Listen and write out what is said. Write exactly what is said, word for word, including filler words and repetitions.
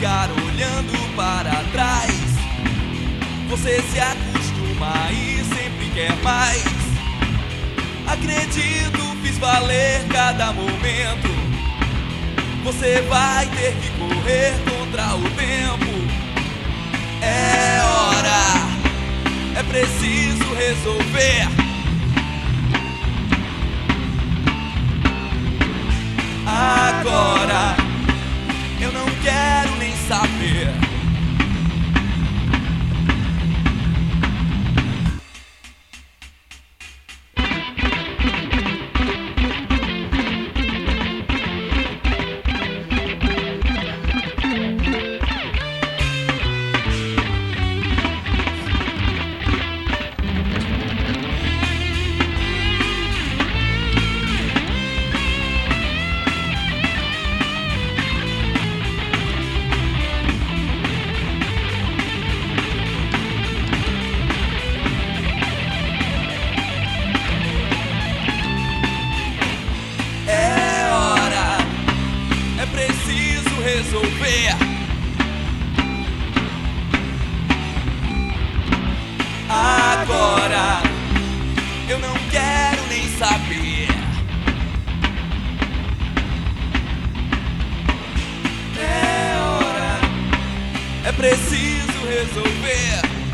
ficar olhando para trás. Você se acostuma e sempre quer mais. Acredito, fiz valer cada momento. Você vai ter que correr contra o tempo. É hora, é preciso resolver. Agora eu não quero nem saber. Resolver. Agora eu não quero nem saber. É hora, é preciso resolver.